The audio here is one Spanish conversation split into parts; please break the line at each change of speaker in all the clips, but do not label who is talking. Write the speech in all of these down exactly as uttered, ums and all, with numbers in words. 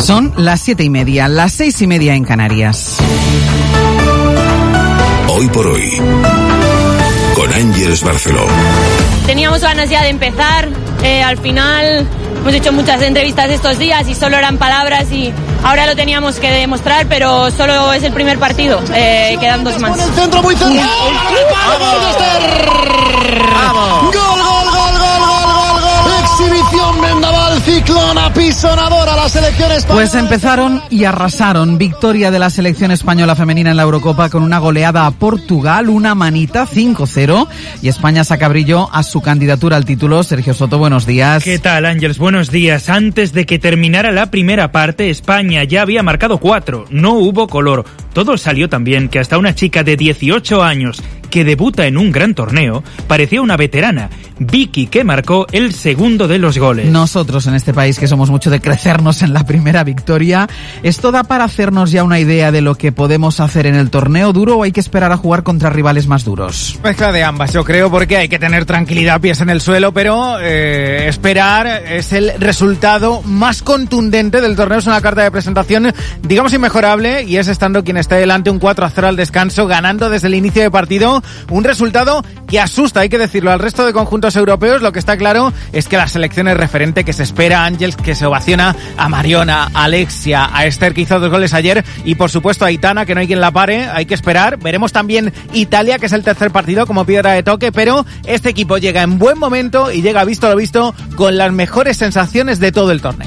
Son las siete y media, las seis y media en Canarias.
Hoy por hoy, con Ángeles Barceló.
Teníamos ganas ya de empezar, eh, al final hemos hecho muchas entrevistas estos días y solo eran palabras y ahora lo teníamos que demostrar, pero solo es el primer partido, eh, quedan dos más.
El centro muy cerrado. ¡Vamos! ¡Gol, gol, gol, gol, gol, gol, gol! Exhibición vendaval, ciclón apisonadora a la selección española.
Pues empezaron y arrasaron. Victoria de la selección española femenina en la Eurocopa con una goleada a Portugal, una manita, cinco cero. Y España saca brillo a su candidatura al título. Sergio Soto, buenos días.
¿Qué tal, Ángeles? Buenos días. Antes de que terminara la primera parte, España ya había marcado cuatro. No hubo color. Todo salió tan bien que hasta una chica de dieciocho años que debuta en un gran torneo parecía una veterana. Vicky, que marcó el segundo de los goles.
Nosotros en este país, que somos mucho de crecernos en la primera victoria, ¿esto da para hacernos ya una idea de lo que podemos hacer en el torneo duro o hay que esperar a jugar contra rivales más duros?
Mezcla de ambas, yo creo, porque hay que tener tranquilidad, pies en el suelo, pero eh, esperar es el resultado más contundente del torneo. Es una carta de presentación, digamos, inmejorable, y es estando quien está delante, un cuatro a cero al descanso, ganando desde el inicio de partido, un resultado que asusta, hay que decirlo, al resto de conjuntos europeos. Lo que está claro es que la selección es referente, que se espera, Ángels, que se ovaciona a Mariona, a Alexia, a Esther, que hizo dos goles ayer, y por supuesto a Aitana, que no hay quien la pare. Hay que esperar. Veremos también Italia, que es el tercer partido, como piedra de toque, pero este equipo llega en buen momento y llega, visto lo visto, con las mejores sensaciones de todo el torneo.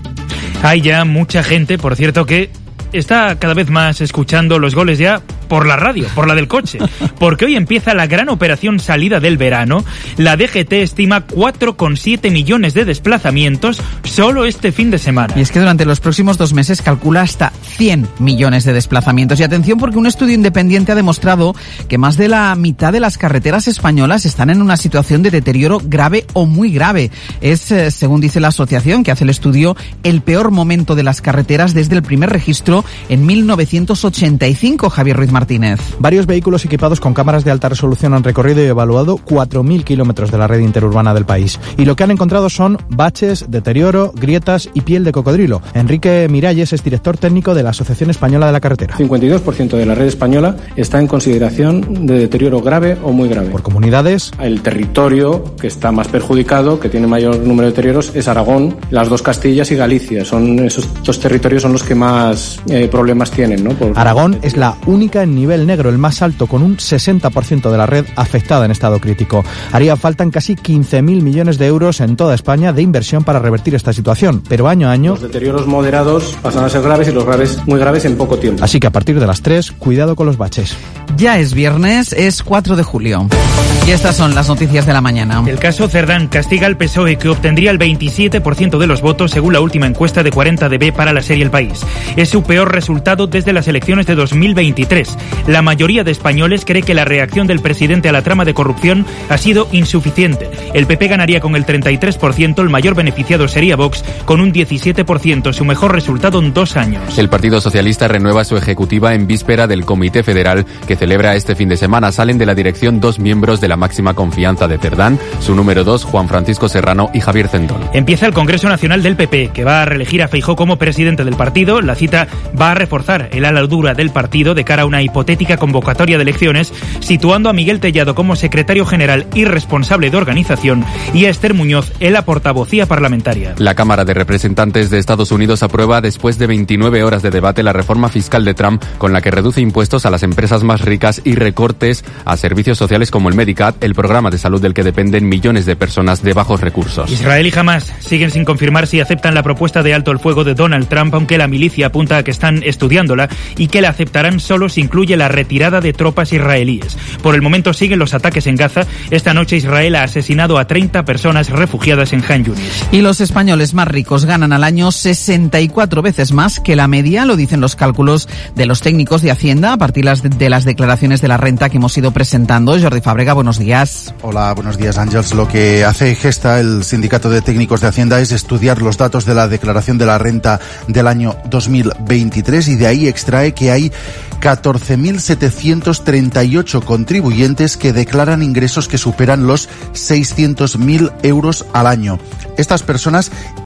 Hay ya mucha gente, por cierto, que está cada vez más escuchando los goles ya por la radio, por la del coche, porque hoy empieza la gran operación salida del verano. La D G T estima cuatro coma siete millones de desplazamientos solo este fin de semana.
Y es que durante los próximos dos meses calcula hasta cien millones de desplazamientos. Y atención, porque un estudio independiente ha demostrado que más de la mitad de las carreteras españolas están en una situación de deterioro grave o muy grave. Es, eh, según dice la asociación que hace el estudio, el peor momento de las carreteras desde el primer registro en mil novecientos ochenta y cinco, Javier Ruiz Martínez.
Varios vehículos equipados con cámaras de alta resolución han recorrido y evaluado cuatro mil kilómetros de la red interurbana del país. Y lo que han encontrado son baches, deterioro, grietas y piel de cocodrilo. Enrique Miralles es director técnico de la Asociación Española de la Carretera.
cincuenta y dos por ciento de la red española está en consideración de deterioro grave o muy grave.
Por comunidades,
el territorio que está más perjudicado, que tiene mayor número de deterioros, es Aragón, las dos Castillas y Galicia. Son esos dos territorios son los que más eh, problemas tienen, ¿no? Por...
Aragón es la única en nivel negro, el más alto, con un sesenta por ciento de la red afectada en estado crítico. Haría falta casi quince mil millones de euros en toda España de inversión para revertir esta situación, pero año a año
los deterioros moderados pasan a ser graves y los graves muy graves en poco tiempo.
Así que a partir de las tres, cuidado con los baches.
Ya es viernes, es cuatro de julio. Y estas son las noticias de la mañana.
El caso Cerdán castiga al P S O E, que obtendría el veintisiete por ciento de los votos según la última encuesta de cuarenta D B para la serie El País. Es su peor resultado desde las elecciones de dos mil veintitrés. La mayoría de españoles cree que la reacción del presidente a la trama de corrupción ha sido insuficiente. El P P ganaría con el treinta y tres por ciento, el mayor beneficiado sería Vox con un diecisiete por ciento, su mejor resultado en dos años.
El Partido Socialista renueva su ejecutiva en víspera del Comité Federal que celebra este fin de semana. Salen de la dirección dos miembros de la máxima confianza de Cerdán, su número dos, Juan Francisco Serrano, y Javier Centón.
Empieza el Congreso Nacional del P P, que va a reelegir a Feijóo como presidente del partido. La cita va a reforzar el ala dura del partido de cara a una hipotética convocatoria de elecciones, situando a Miguel Tellado como secretario general y responsable de organización y a Esther Muñoz en la portavocía parlamentaria.
La Cámara de Representantes de Estados Unidos aprueba después de veintinueve horas de debate la reforma fiscal de Trump, con la que reduce impuestos a las empresas más ricas y recortes a servicios sociales como el Medicaid, el programa de salud del que dependen millones de personas de bajos recursos.
Israel y Hamás siguen sin confirmar si aceptan la propuesta de alto el fuego de Donald Trump, aunque la milicia apunta a que están estudiándola y que la aceptarán solo si incluye la retirada de tropas israelíes. Por el momento siguen los ataques en Gaza. Esta noche Israel ha asesinado a treinta personas refugiadas en Han Yunis.
Y los españoles más ricos ganan al año sesenta y cuatro veces más que la media, lo dicen los cálculos de los técnicos de Hacienda a partir de las declaraciones de la renta que hemos ido presentando. Jordi Fábrega, buenos días.
Hola, buenos días, Ángels. Lo que hace Gesta, el Sindicato de Técnicos de Hacienda, es estudiar los datos de la declaración de la renta del año dos mil veintitrés y de ahí extrae que hay catorce mil setecientos treinta y ocho contribuyentes que declaran ingresos que superan los seiscientos mil euros al año. Estas personas